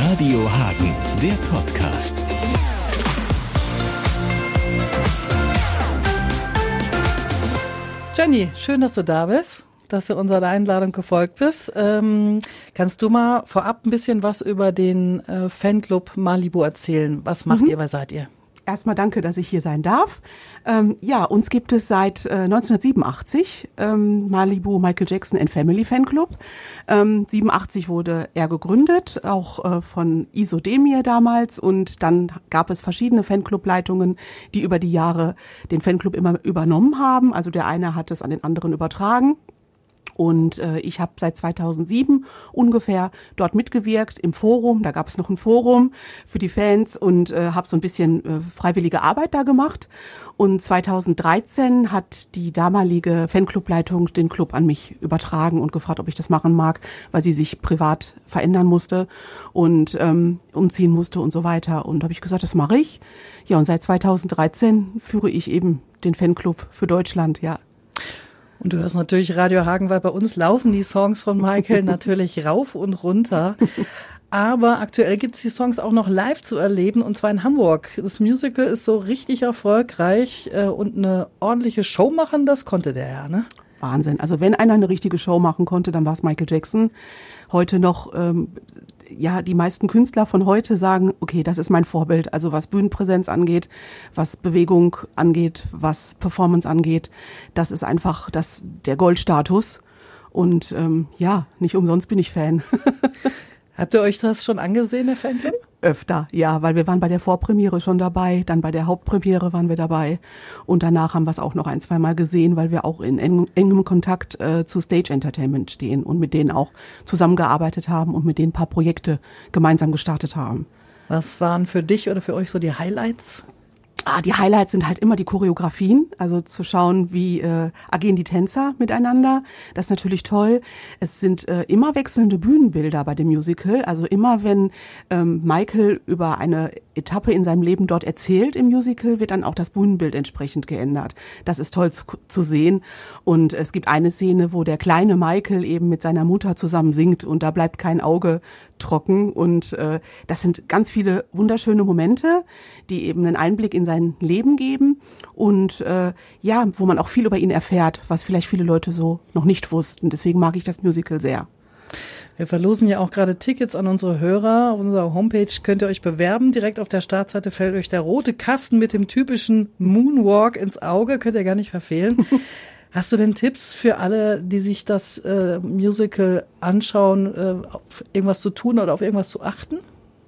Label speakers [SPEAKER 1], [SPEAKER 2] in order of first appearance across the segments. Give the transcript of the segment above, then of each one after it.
[SPEAKER 1] Radio Hagen, der Podcast.
[SPEAKER 2] Jenny, schön, dass du da bist, dass du unserer Einladung gefolgt bist. Kannst du mal vorab ein bisschen was über den Fanclub Malibu erzählen? Was macht ihr, wer seid ihr?
[SPEAKER 3] Erstmal danke, dass ich hier sein darf. Uns gibt es seit 1987, Malibu Michael Jackson and Family Fanclub. 87 wurde er gegründet, auch von Iso Demir damals. Und dann gab es verschiedene Fanclubleitungen, die über die Jahre den Fanclub immer übernommen haben. Also der eine hat es an den anderen übertragen. Und ich habe seit 2007 ungefähr dort mitgewirkt im Forum. Da gab es noch ein Forum für die Fans und habe so ein bisschen freiwillige Arbeit da gemacht. Und 2013 hat die damalige Fanclubleitung den Club an mich übertragen und gefragt, ob ich das machen mag, weil sie sich privat verändern musste und umziehen musste und so weiter. Und habe ich gesagt, das mache ich. Ja, und seit 2013 führe ich eben den Fanclub für Deutschland, ja.
[SPEAKER 2] Und du hörst natürlich Radio Hagen, weil bei uns laufen die Songs von Michael natürlich rauf und runter. Aber aktuell gibt es die Songs auch noch live zu erleben, und zwar in Hamburg. Das Musical ist so richtig erfolgreich und eine ordentliche Show machen, das konnte der ja, ne?
[SPEAKER 3] Wahnsinn. Also wenn einer eine richtige Show machen konnte, dann war es Michael Jackson. Heute noch, die meisten Künstler von heute sagen, okay, das ist mein Vorbild. Also was Bühnenpräsenz angeht, was Bewegung angeht, was Performance angeht, das ist einfach der Goldstatus. Und nicht umsonst bin ich Fan.
[SPEAKER 2] Habt ihr euch das schon angesehen, der Fanclub?
[SPEAKER 3] Öfter, ja, weil wir waren bei der Vorpremiere schon dabei, dann bei der Hauptpremiere waren wir dabei und danach haben wir es auch noch ein-, zweimal gesehen, weil wir auch in engem Kontakt zu Stage Entertainment stehen und mit denen auch zusammengearbeitet haben und mit denen ein paar Projekte gemeinsam gestartet haben.
[SPEAKER 2] Was waren für dich oder für euch so die Highlights?
[SPEAKER 3] Die Highlights sind halt immer die Choreografien, also zu schauen, wie agieren die Tänzer miteinander. Das ist natürlich toll. Es sind immer wechselnde Bühnenbilder bei dem Musical. Also immer, wenn Michael über eine Etappe in seinem Leben dort erzählt im Musical, wird dann auch das Bühnenbild entsprechend geändert. Das ist toll zu sehen. Und es gibt eine Szene, wo der kleine Michael eben mit seiner Mutter zusammen singt und da bleibt kein Auge trocken. Und das sind ganz viele wunderschöne Momente, die eben einen Einblick in sein Leben geben und wo man auch viel über ihn erfährt, was vielleicht viele Leute so noch nicht wussten. Deswegen mag ich das Musical sehr.
[SPEAKER 2] Wir verlosen ja auch gerade Tickets an unsere Hörer. Auf unserer Homepage könnt ihr euch bewerben. Direkt auf der Startseite fällt euch der rote Kasten mit dem typischen Moonwalk ins Auge. Könnt ihr gar nicht verfehlen. Hast du denn Tipps für alle, die sich das Musical anschauen, auf irgendwas zu tun oder auf irgendwas zu achten?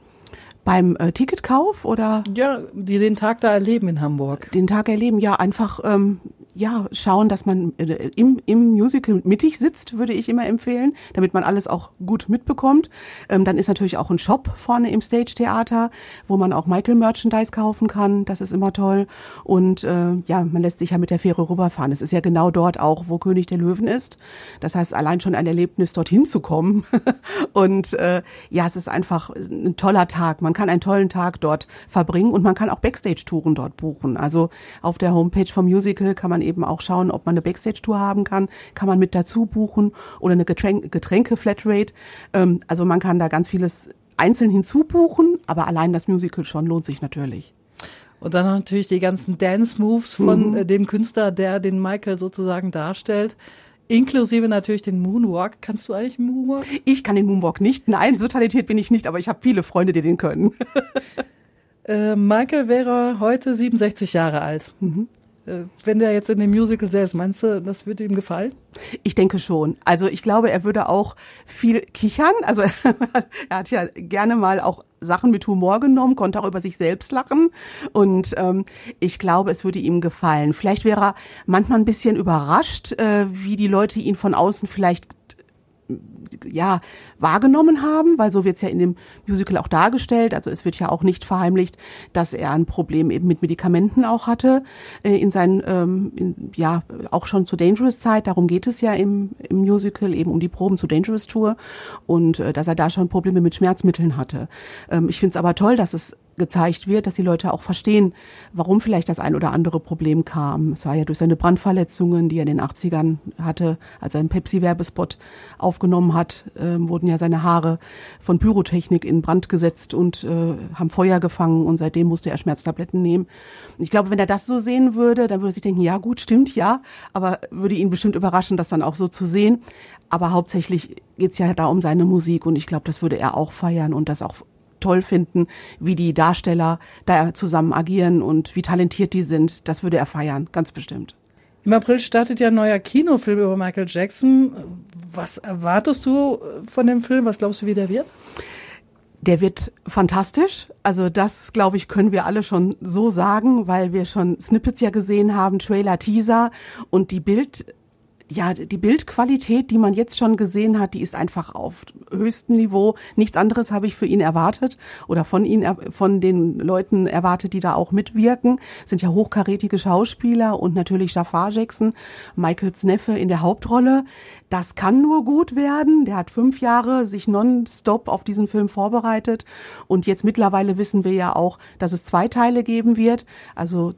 [SPEAKER 3] Beim Ticketkauf oder?
[SPEAKER 2] Ja, die den Tag da erleben in Hamburg.
[SPEAKER 3] Den Tag erleben, ja, einfach schauen, dass man im Musical mittig sitzt, würde ich immer empfehlen, damit man alles auch gut mitbekommt. Dann ist natürlich auch ein Shop vorne im Stage-Theater, wo man auch Michael-Merchandise kaufen kann. Das ist immer toll. Und man lässt sich ja mit der Fähre rüberfahren. Es ist ja genau dort auch, wo König der Löwen ist. Das heißt, allein schon ein Erlebnis, dorthin zu kommen. Und es ist einfach ein toller Tag. Man kann einen tollen Tag dort verbringen und man kann auch Backstage-Touren dort buchen. Also auf der Homepage vom Musical kann man eben auch schauen, ob man eine Backstage-Tour haben kann man mit dazu buchen oder eine Getränke-Flatrate. Also man kann da ganz vieles einzeln hinzubuchen, aber allein das Musical schon lohnt sich natürlich.
[SPEAKER 2] Und dann natürlich die ganzen Dance-Moves von dem Künstler, der den Michael sozusagen darstellt. Inklusive natürlich den Moonwalk. Kannst du eigentlich einen Moonwalk?
[SPEAKER 3] Ich kann den Moonwalk nicht. Nein, so talentiert bin ich nicht, aber ich habe viele Freunde, die den können.
[SPEAKER 2] Michael wäre heute 67 Jahre alt. Wenn der jetzt in dem Musical säß, meinst du, das würde ihm gefallen?
[SPEAKER 3] Ich denke schon. Also ich glaube, er würde auch viel kichern. Also er hat ja gerne mal auch Sachen mit Humor genommen, konnte auch über sich selbst lachen. Und ich glaube, es würde ihm gefallen. Vielleicht wäre er manchmal ein bisschen überrascht, wie die Leute ihn von außen vielleicht wahrgenommen haben, weil so wird's ja in dem Musical auch dargestellt. Also es wird ja auch nicht verheimlicht, dass er ein Problem eben mit Medikamenten auch hatte in seinen, auch schon zur Dangerous-Zeit. Darum geht es ja im Musical, eben um die Proben zur Dangerous-Tour und dass er da schon Probleme mit Schmerzmitteln hatte. Ich finde es aber toll, dass es gezeigt wird, dass die Leute auch verstehen, warum vielleicht das ein oder andere Problem kam. Es war ja durch seine Brandverletzungen, die er in den 80ern hatte, als er einen Pepsi-Werbespot aufgenommen hat, wurden ja seine Haare von Pyrotechnik in Brand gesetzt und haben Feuer gefangen und seitdem musste er Schmerztabletten nehmen. Ich glaube, wenn er das so sehen würde, dann würde er sich denken, ja gut, stimmt, ja, aber würde ihn bestimmt überraschen, das dann auch so zu sehen. Aber hauptsächlich geht's ja da um seine Musik und ich glaube, das würde er auch feiern und das auch toll finden, wie die Darsteller da zusammen agieren und wie talentiert die sind. Das würde er feiern, ganz bestimmt.
[SPEAKER 2] Im April startet ja ein neuer Kinofilm über Michael Jackson. Was erwartest du von dem Film? Was glaubst du, wie der wird?
[SPEAKER 3] Der wird fantastisch. Also das, glaube ich, können wir alle schon so sagen, weil wir schon Snippets ja gesehen haben, Trailer, Teaser und die Bildqualität, die man jetzt schon gesehen hat, die ist einfach auf höchstem Niveau. Nichts anderes habe ich für ihn erwartet oder von den Leuten erwartet, die da auch mitwirken. Sind ja hochkarätige Schauspieler und natürlich Jafar Jackson, Michaels Neffe in der Hauptrolle. Das kann nur gut werden. Der hat 5 Jahre sich nonstop auf diesen Film vorbereitet und jetzt mittlerweile wissen wir ja auch, dass es 2 Teile geben wird. Also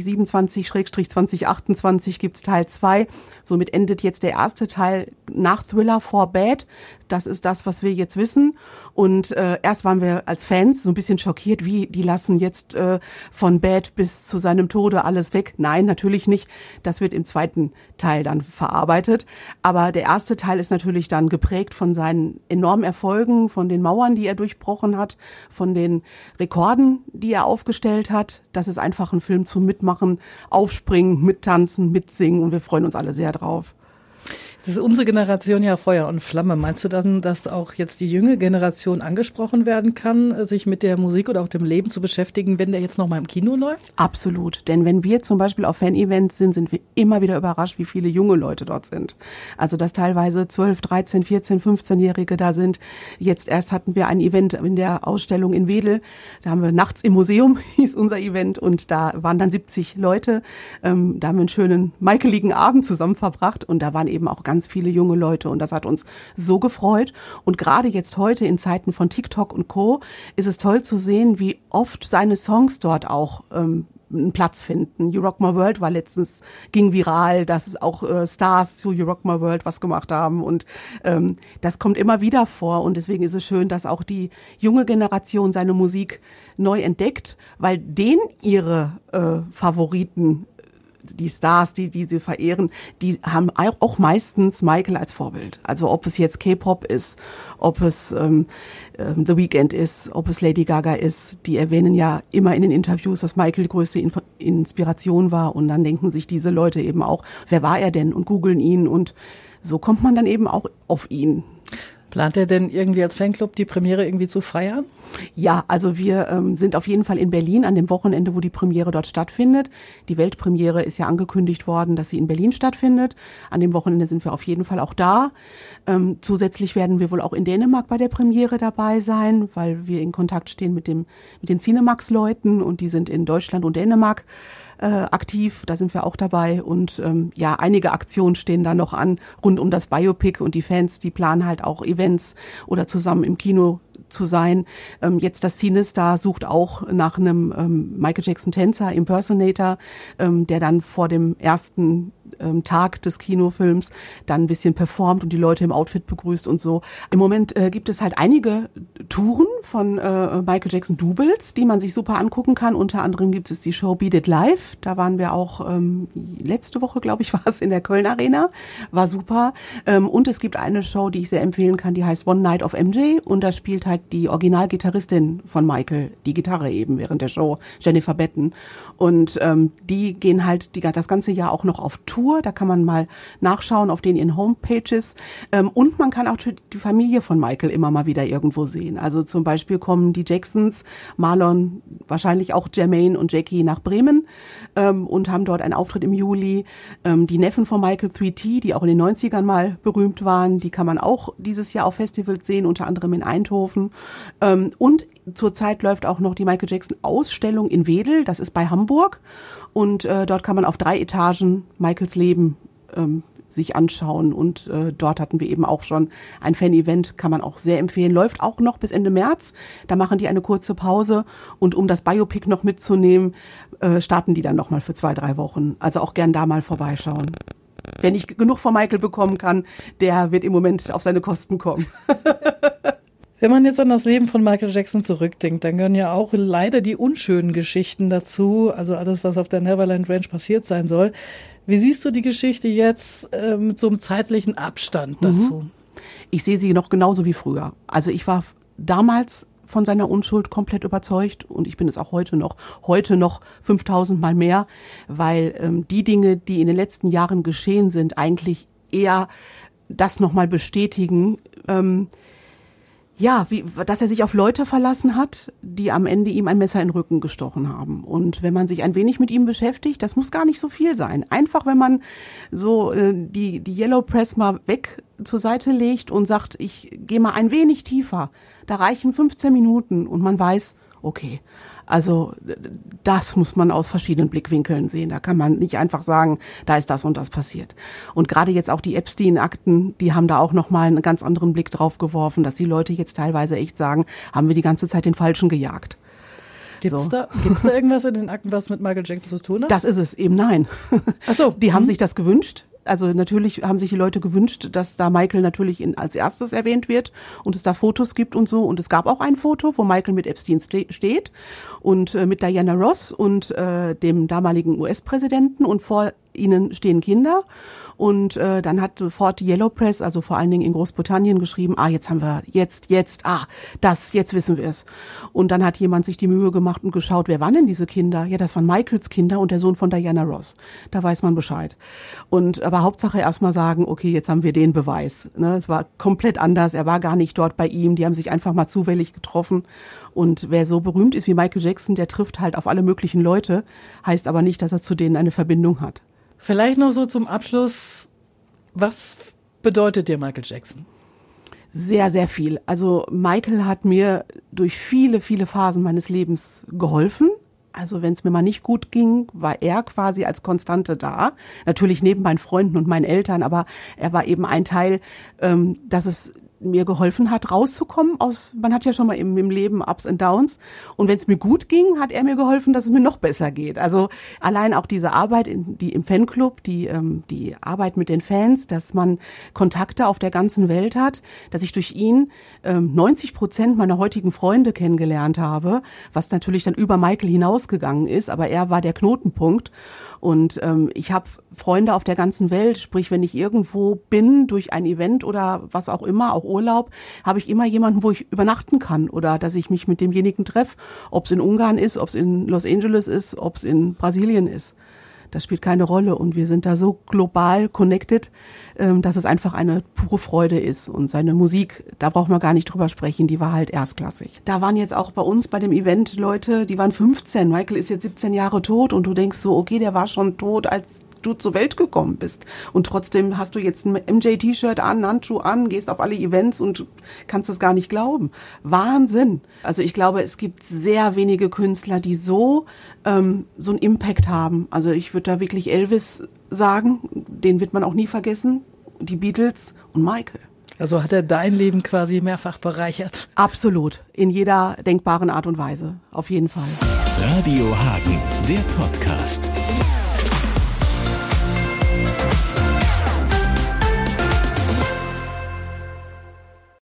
[SPEAKER 3] 2027/2028 gibt's Teil 2. Somit endet jetzt der erste Teil nach Thriller 4 Bad. Das ist das, was wir jetzt wissen. Und erst waren wir als Fans so ein bisschen schockiert, wie die lassen jetzt von Bad bis zu seinem Tode alles weg. Nein, natürlich nicht. Das wird im zweiten Teil dann verarbeitet. Aber der erste Teil ist natürlich dann geprägt von seinen enormen Erfolgen, von den Mauern, die er durchbrochen hat, von den Rekorden, die er aufgestellt hat. Das ist einfach ein Film zum Mitmachen, Aufspringen, Mittanzen, Mitsingen und wir freuen uns alle sehr drauf.
[SPEAKER 2] Das ist unsere Generation ja Feuer und Flamme. Meinst du dann, dass auch jetzt die junge Generation angesprochen werden kann, sich mit der Musik oder auch dem Leben zu beschäftigen, wenn der jetzt noch mal im Kino läuft?
[SPEAKER 3] Absolut. Denn wenn wir zum Beispiel auf Fan-Events sind wir immer wieder überrascht, wie viele junge Leute dort sind. Also dass teilweise 12, 13, 14, 15-Jährige da sind. Jetzt erst hatten wir ein Event in der Ausstellung in Wedel. Da haben wir nachts im Museum, hieß unser Event. Und da waren dann 70 Leute. Da haben wir einen schönen michaeligen Abend zusammen verbracht. Und da waren eben auch ganz viele junge Leute und das hat uns so gefreut. Und gerade jetzt heute in Zeiten von TikTok und Co. ist es toll zu sehen, wie oft seine Songs dort auch einen Platz finden. You Rock My World ging viral, dass es auch Stars zu You Rock My World was gemacht haben und das kommt immer wieder vor und deswegen ist es schön, dass auch die junge Generation seine Musik neu entdeckt, weil ihre Favoriten, die Stars, die sie verehren, die haben auch meistens Michael als Vorbild. Also ob es jetzt K-Pop ist, ob es The Weeknd ist, ob es Lady Gaga ist, die erwähnen ja immer in den Interviews, dass Michael die größte Inspiration war und dann denken sich diese Leute eben auch, wer war er denn und googeln ihn und so kommt man dann eben auch auf ihn.
[SPEAKER 2] Plant er denn irgendwie als Fanclub die Premiere irgendwie zu feiern?
[SPEAKER 3] Ja, also wir sind auf jeden Fall in Berlin an dem Wochenende, wo die Premiere dort stattfindet. Die Weltpremiere ist ja angekündigt worden, dass sie in Berlin stattfindet. An dem Wochenende sind wir auf jeden Fall auch da. Zusätzlich werden wir wohl auch in Dänemark bei der Premiere dabei sein, weil wir in Kontakt stehen mit den Cinemax-Leuten und die sind in Deutschland und Dänemark aktiv, da sind wir auch dabei und einige Aktionen stehen da noch an rund um das Biopic und die Fans, die planen halt auch Events oder zusammen im Kino zu sein. Jetzt das Cinestar sucht auch nach einem Michael Jackson Tänzer, Impersonator, der dann vor dem ersten Tag des Kinofilms dann ein bisschen performt und die Leute im Outfit begrüßt und so. Im Moment gibt es halt einige Touren von Michael Jackson Doubles, die man sich super angucken kann. Unter anderem gibt es die Show Beat It Live. Da waren wir auch letzte Woche, glaube ich, war es in der Köln Arena. War super. Und es gibt eine Show, die ich sehr empfehlen kann, die heißt One Night of MJ und da spielt halt die Originalgitarristin von Michael die Gitarre eben während der Show, Jennifer Batten. Und die gehen halt das ganze Jahr auch noch auf Tour. Da kann man mal nachschauen auf ihren Homepages. Und man kann auch die Familie von Michael immer mal wieder irgendwo sehen. Also zum Beispiel kommen die Jacksons, Marlon, wahrscheinlich auch Jermaine und Jackie nach Bremen und haben dort einen Auftritt im Juli. Die Neffen von Michael 3T, die auch in den 90ern mal berühmt waren, die kann man auch dieses Jahr auf Festivals sehen, unter anderem in Eindhoven. Und zurzeit läuft auch noch die Michael Jackson Ausstellung in Wedel, das ist bei Hamburg. Und dort kann man auf 3 Etagen Michaels Leben sich anschauen. Und dort hatten wir eben auch schon ein Fan-Event, kann man auch sehr empfehlen. Läuft auch noch bis Ende März. Da machen die eine kurze Pause. Und um das Biopic noch mitzunehmen, starten die dann nochmal für 2-3 Wochen. Also auch gern da mal vorbeischauen. Wer nicht genug von Michael bekommen kann, der wird im Moment auf seine Kosten kommen.
[SPEAKER 2] Wenn man jetzt an das Leben von Michael Jackson zurückdenkt, dann gehören ja auch leider die unschönen Geschichten dazu, also alles, was auf der Neverland Ranch passiert sein soll. Wie siehst du die Geschichte jetzt mit so einem zeitlichen Abstand dazu?
[SPEAKER 3] Ich sehe sie noch genauso wie früher. Also ich war damals von seiner Unschuld komplett überzeugt und ich bin es auch heute noch 5000 Mal mehr, weil die Dinge, die in den letzten Jahren geschehen sind, eigentlich eher das nochmal bestätigen, dass er sich auf Leute verlassen hat, die am Ende ihm ein Messer in den Rücken gestochen haben. Und wenn man sich ein wenig mit ihm beschäftigt, das muss gar nicht so viel sein. Einfach, wenn man so die Yellow Press mal weg zur Seite legt und sagt, ich gehe mal ein wenig tiefer, da reichen 15 Minuten und man weiß, okay, also das muss man aus verschiedenen Blickwinkeln sehen. Da kann man nicht einfach sagen, da ist das und das passiert. Und gerade jetzt auch die Epstein-Akten, die haben da auch nochmal einen ganz anderen Blick drauf geworfen, dass die Leute jetzt teilweise echt sagen, haben wir die ganze Zeit den Falschen gejagt.
[SPEAKER 2] Gibt's da irgendwas in den Akten, was mit Michael Jackson zu tun hat?
[SPEAKER 3] Das ist es eben, nein.
[SPEAKER 2] Ach so.
[SPEAKER 3] Die haben sich das gewünscht. Also natürlich haben sich die Leute gewünscht, dass da Michael natürlich als erstes erwähnt wird und es da Fotos gibt und so. Und es gab auch ein Foto, wo Michael mit Epstein steht und mit Diana Ross und dem damaligen US-Präsidenten und vor ihnen stehen Kinder. Und dann hat sofort die Yellow Press, also vor allen Dingen in Großbritannien, geschrieben, jetzt wissen wir es. Und dann hat jemand sich die Mühe gemacht und geschaut, wer waren denn diese Kinder? Ja, das waren Michaels Kinder und der Sohn von Diana Ross. Da weiß man Bescheid. Aber Hauptsache erstmal sagen, okay, jetzt haben wir den Beweis. Ne? Es war komplett anders, er war gar nicht dort bei ihm, die haben sich einfach mal zufällig getroffen. Und wer so berühmt ist wie Michael Jackson, der trifft halt auf alle möglichen Leute, heißt aber nicht, dass er zu denen eine Verbindung hat.
[SPEAKER 2] Vielleicht noch so zum Abschluss, was bedeutet dir Michael Jackson?
[SPEAKER 3] Sehr, sehr viel. Also Michael hat mir durch viele, viele Phasen meines Lebens geholfen. Also wenn es mir mal nicht gut ging, war er quasi als Konstante da. Natürlich neben meinen Freunden und meinen Eltern, aber er war eben ein Teil, dass es mir geholfen hat, rauszukommen man hat ja schon mal im Leben Ups and Downs. Und wenn es mir gut ging, hat er mir geholfen, dass es mir noch besser geht. Also allein auch diese Arbeit im Fanclub, die Arbeit mit den Fans, dass man Kontakte auf der ganzen Welt hat, dass ich durch ihn 90% meiner heutigen Freunde kennengelernt habe, was natürlich dann über Michael hinausgegangen ist, aber er war der Knotenpunkt. Und ich habe Freunde auf der ganzen Welt, sprich, wenn ich irgendwo bin, durch ein Event oder was auch immer, auch Urlaub, habe ich immer jemanden, wo ich übernachten kann oder dass ich mich mit demjenigen treffe, ob es in Ungarn ist, ob es in Los Angeles ist, ob es in Brasilien ist. Das spielt keine Rolle und wir sind da so global connected, dass es einfach eine pure Freude ist. Und seine Musik, da braucht man gar nicht drüber sprechen, die war halt erstklassig. Da waren jetzt auch bei uns bei dem Event Leute, die waren 15, Michael ist jetzt 17 Jahre tot und du denkst so, okay, der war schon tot, als du zur Welt gekommen bist. Und trotzdem hast du jetzt ein MJ-T-Shirt an, Handschuh an, gehst auf alle Events und kannst das gar nicht glauben. Wahnsinn. Also ich glaube, es gibt sehr wenige Künstler, die so einen Impact haben. Also ich würde da wirklich Elvis sagen, den wird man auch nie vergessen. Die Beatles und Michael.
[SPEAKER 2] Also hat er dein Leben quasi mehrfach bereichert?
[SPEAKER 3] Absolut. In jeder denkbaren Art und Weise. Auf jeden Fall.
[SPEAKER 1] Radio Hagen, der Podcast.